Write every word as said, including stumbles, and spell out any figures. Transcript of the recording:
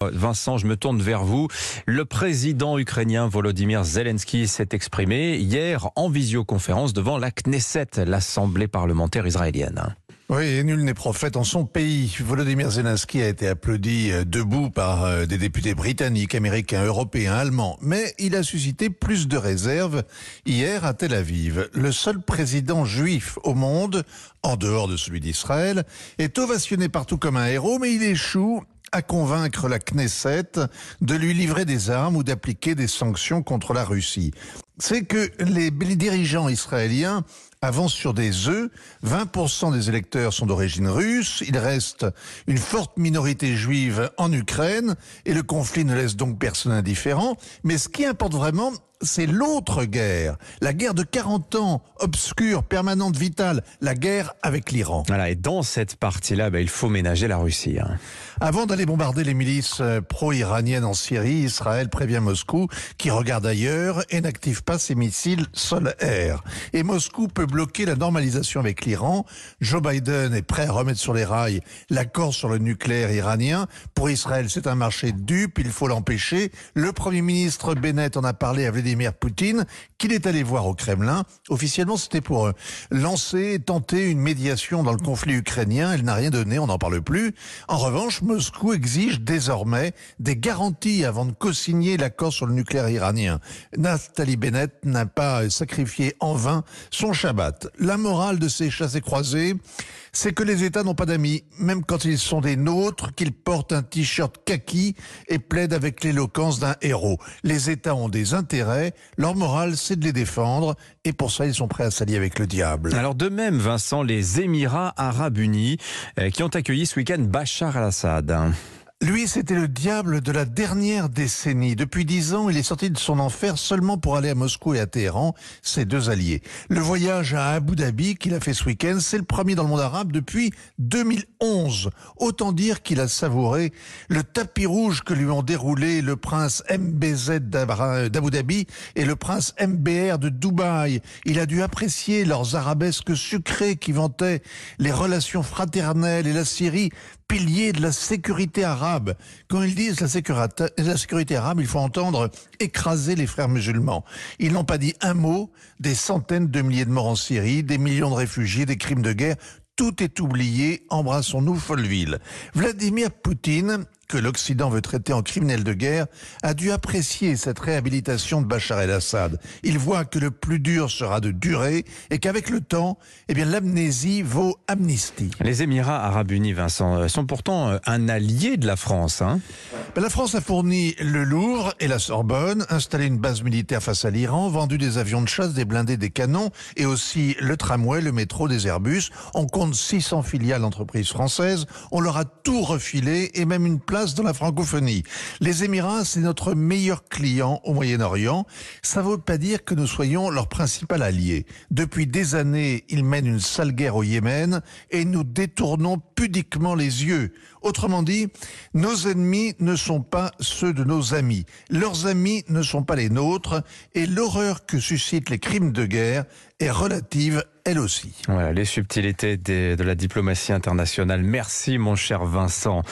Vincent, je me tourne vers vous. Le président ukrainien Volodymyr Zelensky s'est exprimé hier en visioconférence devant la Knesset, l'Assemblée parlementaire israélienne. Oui, et nul n'est prophète en son pays. Volodymyr Zelensky a été applaudi debout par des députés britanniques, américains, européens, allemands. Mais il a suscité plus de réserves hier à Tel Aviv. Le seul président juif au monde, en dehors de celui d'Israël, est ovationné partout comme un héros, mais il échoue à convaincre la Knesset de lui livrer des armes ou d'appliquer des sanctions contre la Russie. C'est que les dirigeants israéliens avancent sur des œufs. vingt pour cent des électeurs sont d'origine russe. Il reste une forte minorité juive en Ukraine et le conflit ne laisse donc personne indifférent. Mais ce qui importe vraiment, c'est l'autre guerre. La guerre de quarante ans, obscure, permanente, vitale. La guerre avec l'Iran. Voilà, et dans cette partie-là, bah, il faut ménager la Russie. Hein. Avant d'aller bombarder les milices pro-iraniennes en Syrie, Israël prévient Moscou qui regarde ailleurs et n'active pas ses missiles sol-air. Et Moscou peut bloquer la normalisation avec l'Iran. Joe Biden est prêt à remettre sur les rails l'accord sur le nucléaire iranien. Pour Israël, c'est un marché de dupes, il faut l'empêcher. Le Premier ministre Bennett en a parlé à Vladimir Poutine, qu'il est allé voir au Kremlin. Officiellement, c'était pour lancer, tenter une médiation dans le conflit ukrainien. Elle n'a rien donné, on n'en parle plus. En revanche, Moscou exige désormais des garanties avant de co-signer l'accord sur le nucléaire iranien. Naftali Bennett n'a pas sacrifié en vain son Shabbat. La morale de ces chassés-croisés, c'est que les États n'ont pas d'amis, même quand ils sont des nôtres, qu'ils portent un t-shirt kaki et plaident avec l'éloquence d'un héros. Les États ont des intérêts, leur morale c'est de les défendre, et pour ça ils sont prêts à s'allier avec le diable. Alors de même, Vincent, les Émirats Arabes Unis euh, qui ont accueilli ce week-end Bachar al-Assad. Lui, c'était le diable de la dernière décennie. Depuis dix ans, il est sorti de son enfer seulement pour aller à Moscou et à Téhéran, ses deux alliés. Le voyage à Abu Dhabi qu'il a fait ce week-end, c'est le premier dans le monde arabe depuis deux mille onze. Autant dire qu'il a savouré le tapis rouge que lui ont déroulé le prince M B Z d'Abu Dhabi et le prince M B R de Dubaï. Il a dû apprécier leurs arabesques sucrées qui vantaient les relations fraternelles et la Syrie, pilier de la sécurité arabe. Quand ils disent la sécurité, la sécurité arabe, il faut entendre écraser les frères musulmans. Ils n'ont pas dit un mot des centaines de milliers de morts en Syrie, des millions de réfugiés, des crimes de guerre. Tout est oublié, embrassons-nous Folleville. Vladimir Poutine, que l'Occident veut traiter en criminel de guerre, a dû apprécier cette réhabilitation de Bachar el-Assad. Il voit que le plus dur sera de durer et qu'avec le temps, eh bien, l'amnésie vaut amnistie. Les Émirats Arabes Unis, Vincent, sont pourtant un allié de la France. Hein. La France a fourni le Louvre et la Sorbonne, installé une base militaire face à l'Iran, vendu des avions de chasse, des blindés, des canons et aussi le tramway, le métro, des Airbus. On compte six cents filiales d'entreprises françaises. On leur a tout refilé et même une place dans la francophonie. Les Émirats, c'est notre meilleur client au Moyen-Orient. Ça ne veut pas dire que nous soyons leur principal allié. Depuis des années, ils mènent une sale guerre au Yémen et nous détournons pudiquement les yeux. Autrement dit, nos ennemis ne sont pas ceux de nos amis. Leurs amis ne sont pas les nôtres et l'horreur que suscitent les crimes de guerre est relative, elle aussi. Voilà, les subtilités des, de la diplomatie internationale. Merci mon cher Vincent.